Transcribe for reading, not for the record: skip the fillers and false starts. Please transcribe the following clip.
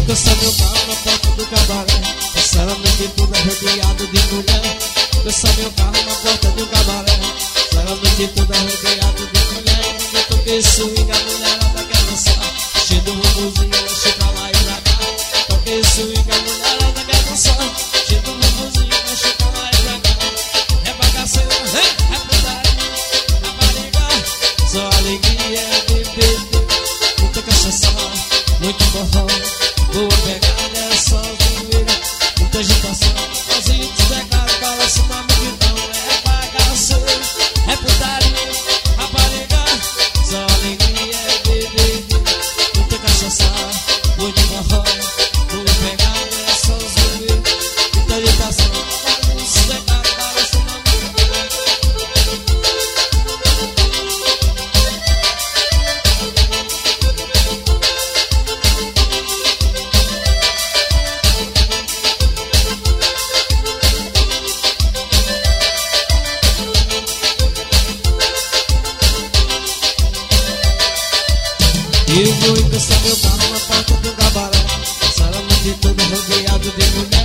encostar meu carro na porta do cabaré, passar a noite toda rodeado de mulher. Encostar meu carro na porta do cabaré, passar a noite toda rodeado de mulher. Quando eu toquei swing, a mulherada quer dançar, enchendo o rumorzinho, mexe pra lá e pra cá. Toquei swing, a mulherada quer dançar, enchendo o rumorzinho, mexe pra lá e pra cá. É bagaceira, é putaria, rapariga, só alegria é beber. Muita cachaça, muito forró, boa pegada, é só zoeira. Muita agitação, sozinho desbecado, balança uma multidão. É bagaceira, é putaria, rapariga, só alegria é beber. Muita cachaça, muito forró, boa pegada, é só zoeira. Muita agitação, sozinho desbecado, balança uma multidão. Eu vou encostar meu carro na porta do cabaré, passar a noite toda rodeado de mulher.